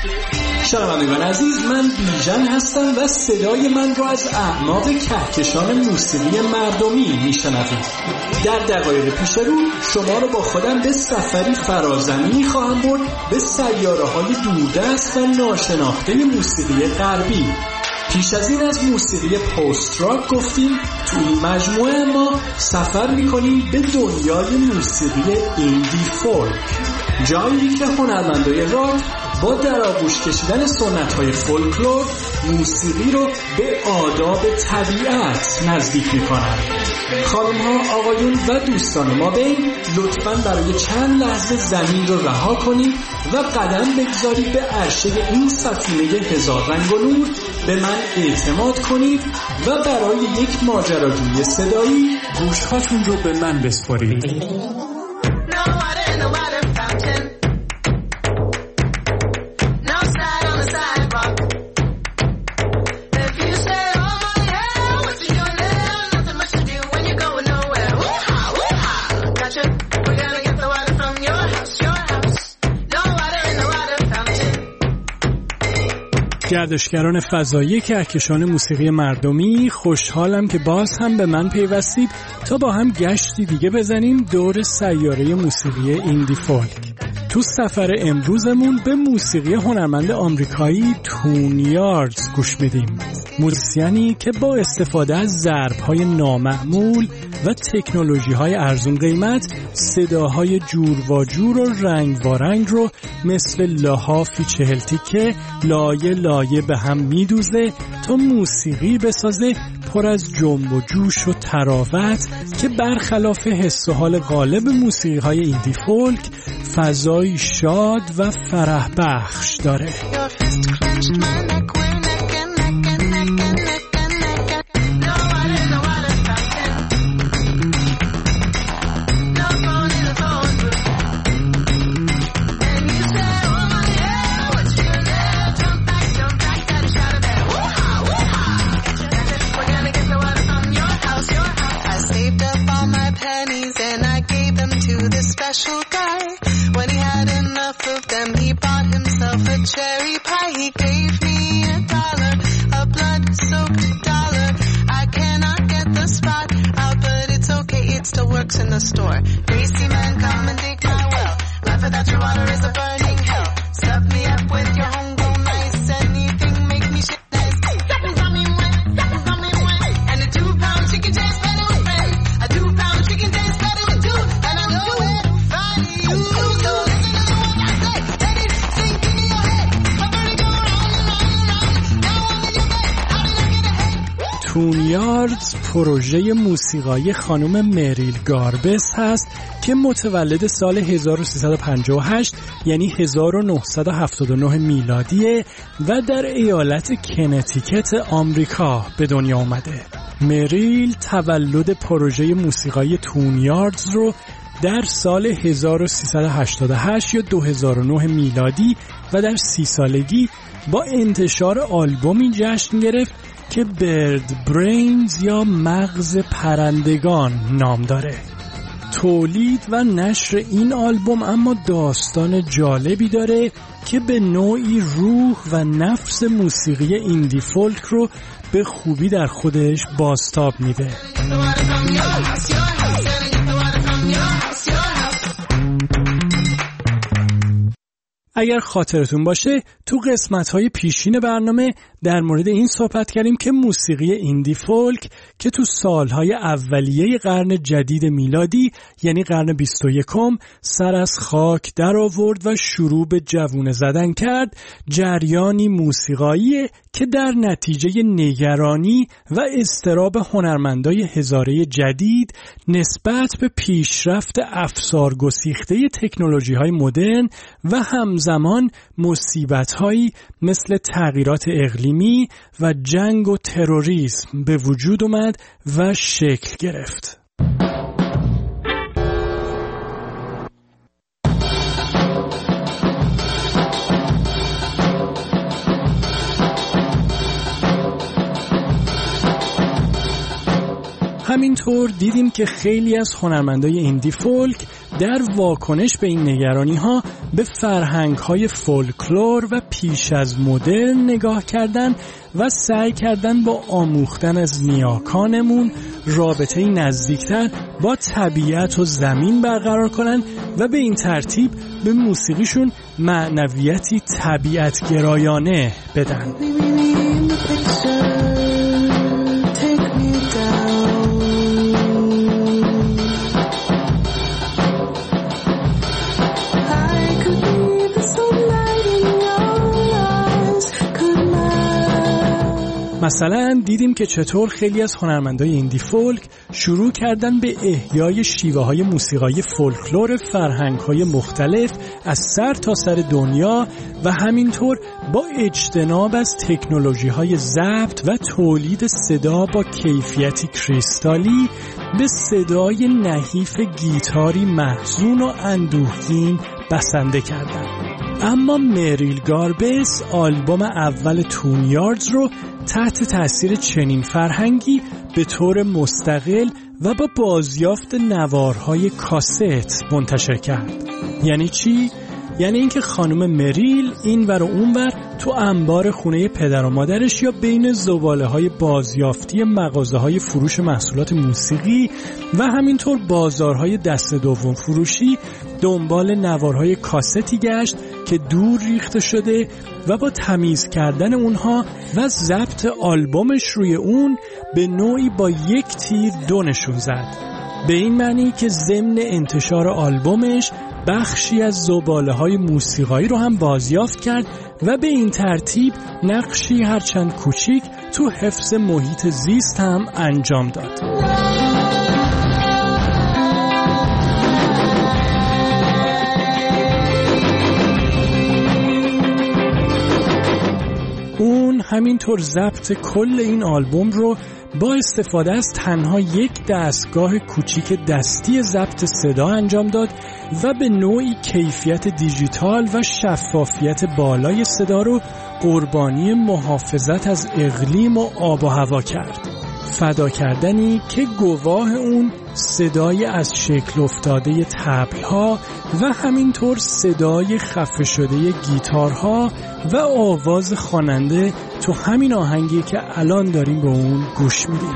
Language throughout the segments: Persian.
شنوندگان عزیز، من بیژن هستم و صدای من را از اعماق کهکشان موسیقی مردمی میشنوید. در دقایق پیش رو شما رو با خودم به سفری فرازمینی خواهم برد به سیاره‌های دوردست و ناشناخته موسیقی غربی. پیش از این از موسیقی پست راک گفتیم. تو این مجموعه ما سفر میکنیم به دنیای موسیقی ایندی فولک، جایی که هنرمندای راک با در آغوش کشیدن سنت‌های فولکلور موسیقی رو به آداب طبیعت نزدیک می‌کنند. خانم‌ها، آقایون و دوستان ما بین، لطفاً برای چند لحظه زمین رو رها کنید و قدم بگذارید به عرشه این سفینه هزار رنگ و نور. به من اعتماد کنید و برای یک ماجراجویی صدایی گوش‌هاتون رو به من بسپارید. گردشگران فضایی کهکشان موسیقی مردمی، خوشحالم که باز هم به من پیوستید تا با هم گشتی دیگه بزنیم دور سیاره موسیقی ایندی فولک. تو سفر امروزمون به موسیقی هنرمند آمریکایی تون یاردز گوش میدیم. موزیسیانی که با استفاده از ضرب‌های نامعمول و تکنولوژی‌های ارزون قیمت صداهای جور و جور و رنگ و رنگ رو مثل لحافی 40 تیکه لایه لایه به هم میدوزه تا موسیقی بسازه پر از جنب و جوش و تراوت که برخلاف حس و حال غالب موسیقی‌های ایندی فولک فضایی شاد و فرح بخش داره. Cherry pie, he gave me $1, a blood-soaked dollar. I cannot get the spot out, but it's okay, it still works in the store. Greasy man, come and dig my well. Laugh that your water is a burning hell. Stuff me up with your homegrown nice, anything make me shit nice. And a 2-pound chicken tastes better with friends. A 2-pound chicken tastes better with two, and I know it funny you. So listen to what I say, let it sink in your head. تون یاردز پروژه موسیقایی خانم مریل گاربس هست که متولد سال 1358 یعنی 1979 میلادیه و در ایالت کنتیکت آمریکا به دنیا آمده. مریل تولد پروژه موسیقایی تون یاردز رو در سال 1388 یا 2009 میلادی و در 30 سالگی با انتشار آلبومی جشن گرفت که برد برینز یا مغز پرندگان نام داره. تولید و نشر این آلبوم اما داستان جالبی داره که به نوعی روح و نفس موسیقی ایندی فولک رو به خوبی در خودش بازتاب میده. اگر خاطرتون باشه تو قسمت‌های پیشین برنامه در مورد این صحبت کردیم که موسیقی ایندی فولک که تو سالهای اولیه قرن جدید میلادی یعنی قرن 21 سر از خاک در آورد و شروع به جوونه زدن کرد، جریانی موسیقایی که در نتیجه نگرانی و اضطراب هنرمندای هزاره جدید نسبت به پیشرفت افسارگسیخته تکنولوژی‌های مدرن و همزمان مصیبت‌هایی مثل تغییرات اقلیمی و جنگ و تروریسم به وجود اومد و شکل گرفت. همینطور دیدیم که خیلی از هنرمندای ایندی فولک در واکنش به این نگرانی‌ها به فرهنگ‌های فولکلور و پیش از مدرن نگاه کردن و سعی کردن با آموختن از نیاکانمون رابطه‌ای نزدیکتر با طبیعت و زمین برقرار کنن و به این ترتیب به موسیقیشون معنویتی طبیعت گرایانه بدن. مثلا دیدیم که چطور خیلی از هنرمندای ایندی فولک شروع کردن به احیای شیوه‌های موسیقایی فولکلور فرهنگ‌های مختلف از سر تا سر دنیا و همینطور با اجتناب از تکنولوژی‌های ضبط و تولید صدا با کیفیتی کریستالی به صدای نحیف گیتاری محزون و اندوهگین بسنده کردند. اما مریل گاربس آلبوم اول تونیاردز رو تحت تاثیر چنین فرهنگی به طور مستقل و با بازیافت نوارهای کاست منتشر کرد. یعنی چی؟ یعنی اینکه خانم مریل این ور و اون ور تو انبار خونه پدر و مادرش یا بین زباله‌های بازیافتی مغازه‌های فروش محصولات موسیقی و همینطور بازارهای دست دوم فروشی دنبال نوارهای کاستی گشت که دور ریخته شده و با تمیز کردن اونها و ضبط آلبومش روی اون به نوعی با یک تیر دو نشون زد. به این معنی که ضمن انتشار آلبومش بخشی از زباله‌های موسیقایی رو هم بازیافت کرد و به این ترتیب نقشی هرچند کوچیک تو حفظ محیط زیست هم انجام داد. اون همینطور ضبط کل این آلبوم رو با استفاده از تنها یک دستگاه کوچیک دستی ضبط صدا انجام داد و به نوعی کیفیت دیجیتال و شفافیت بالای صدا رو قربانی محافظت از اقلیم و آب و هوا کرد. فدا کردنی که گواه اون صدای از شکل افتاده طبل‌ها و همینطور صدای خفه شده گیتارها و آواز خواننده تو همین آهنگی که الان داریم به اون گوش میدیم.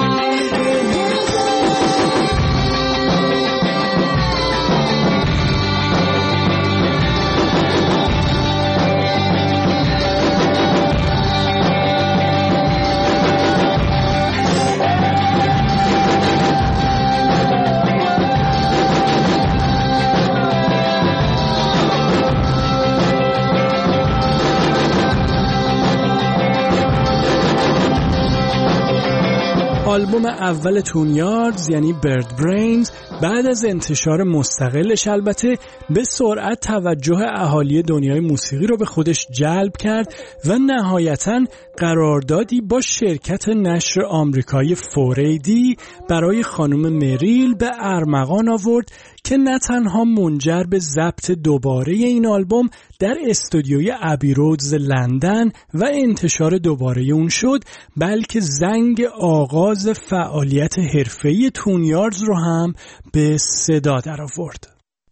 آلبوم اول تونیاردز یعنی برد برینز بعد از انتشار مستقلش البته به سرعت توجه اهالی دنیای موسیقی رو به خودش جلب کرد و نهایتاً قراردادی با شرکت نشر آمریکایی فوریدی برای خانم مریل به ارمغان آورد که نه تنها منجر به ضبط دوباره این آلبوم در استودیوی ابی رودز لندن و انتشار دوباره اون شد، بلکه زنگ آغاز فعالیت حرفه‌ای تونیاردز رو هم به صدا در آورد.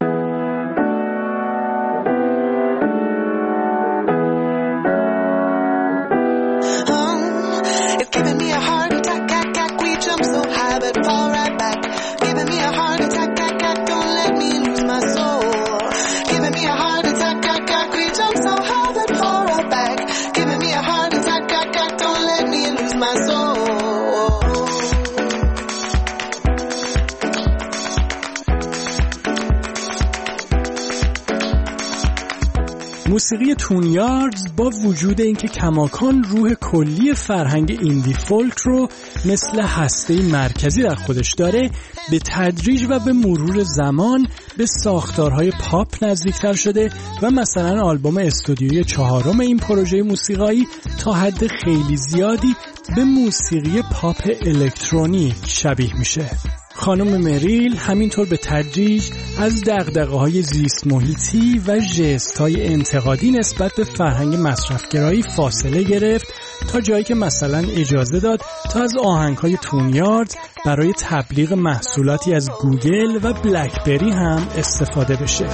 موسیقی تونیاردز با وجود اینکه کماکان روح کلی فرهنگ ایندی فولک رو مثل هسته مرکزی در خودش داره، به تدریج و به مرور زمان به ساختارهای پاپ نزدیکتر شده و مثلا آلبوم استودیویی 4 این پروژه موسیقایی تا حد خیلی زیادی به موسیقی پاپ الکترونیک شبیه میشه. خانم مریل همینطور به تدریج از دغدغه‌های زیست محیطی و ژست‌های انتقادی نسبت به فرهنگ مصرفگرایی فاصله گرفت تا جایی که مثلا اجازه داد تا از آهنگ‌های تونیارد برای تبلیغ محصولاتی از گوگل و بلکبری هم استفاده بشه.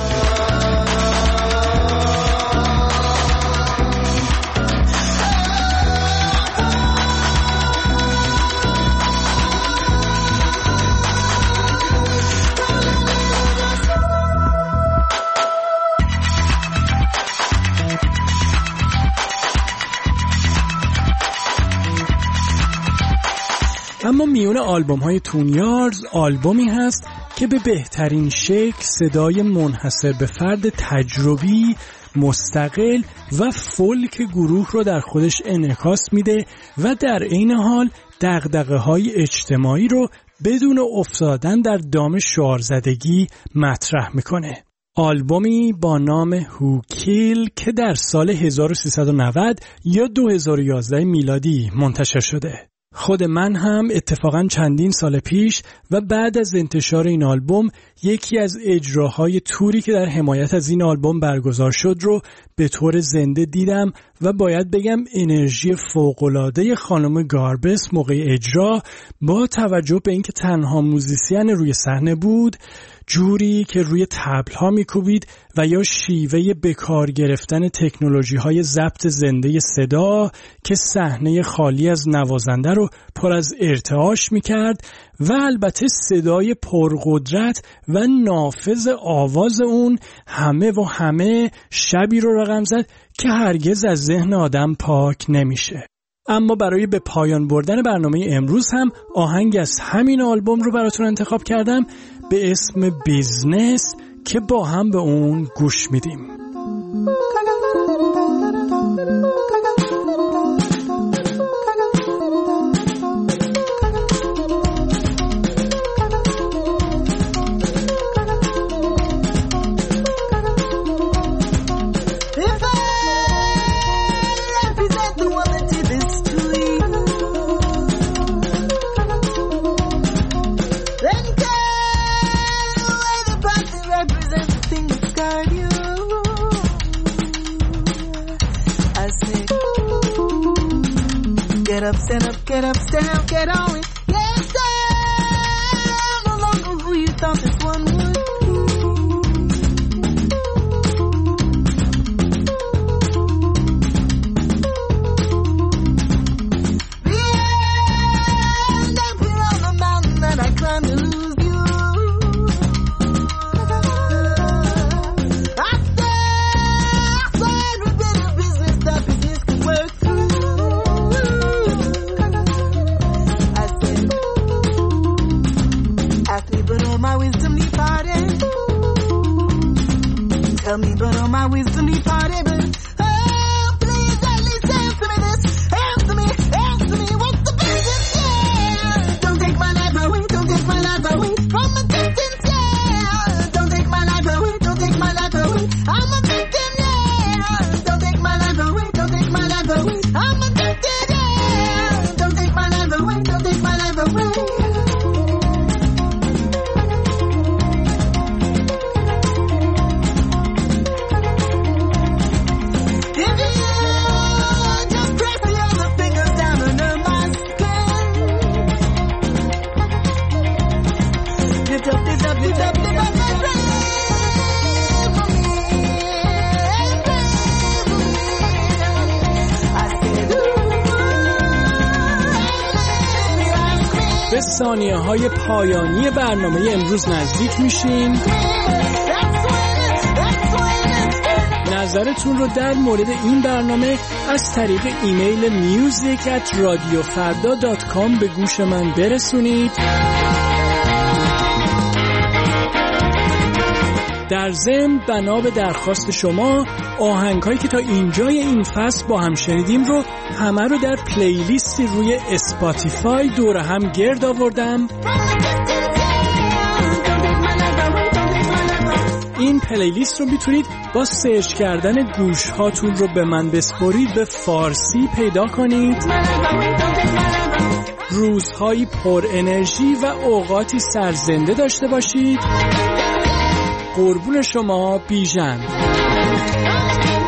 اما میون آلبوم‌های تونیارز آلبومی هست که به بهترین شکل صدای منحصر به فرد تجربی، مستقل و فولک گروه رو در خودش انعکاس میده و در عین حال دغدغه‌های اجتماعی رو بدون افتادن در دام شعارزدگی مطرح میکنه. آلبومی با نام هو کیل که در سال 1390 یا 2011 میلادی منتشر شده. خود من هم اتفاقاً چندین سال پیش و بعد از انتشار این آلبوم یکی از اجراهای توری که در حمایت از این آلبوم برگزار شد رو به طور زنده دیدم و باید بگم انرژی فوق‌العاده خانم گاربس موقع اجرا با توجه به اینکه تنها موزیسین روی صحنه بود، جوری که روی طبل‌ها می‌کوبید و یا شیوه به کار گرفتن تکنولوژی‌های ضبط زنده صدا که صحنه خالی از نوازنده رو پر از ارتعاش می‌کرد و البته صدای پرقدرت و نافذ آواز اون همه شبی رو رقم زد که هرگز از ذهن آدم پاک نمیشه. اما برای به پایان بردن برنامه امروز هم آهنگ از همین آلبوم رو براتون انتخاب کردم به اسم بیزنس که با هم به اون گوش میدیم. Get up, stand up, get up, stand up, get on it. Yes, I'm no longer who you thought this one would be. Behind up here on the mountain that I climbed to lose you. I said every bit of business that business could work through. My wisdom departed. Tell me, but all my wisdom departed. But oh, please at least answer me this. Answer me, what's the business? Yeah, don't take my life away. Don't take my life away from a distance. Yeah, don't take my life away. Don't take my life away. I'm a victim. Yeah, don't take my life away. Don't take my life away. I'm addicted. Yeah, don't take my life away. Don't take my life away. به ثانیه‌های پایانی برنامه امروز نزدیک میشیم. نظرتون رو در مورد این برنامه از طریق ایمیل music@radiofarda.com به گوش من برسونید. در ضمن بنا به درخواست شما آهنگ‌هایی که تا اینجای این فصل با هم شنیدیم رو همه رو در پلیلیستی روی اسپاتیفای دور هم گرد آوردم. این پلیلیست رو میتونید با سرچ کردن گوش هاتون رو به من بسپرید به فارسی پیدا کنید. روزهایی پر انرژی و اوقاتی سرزنده داشته باشید. قربون شما، بیژن.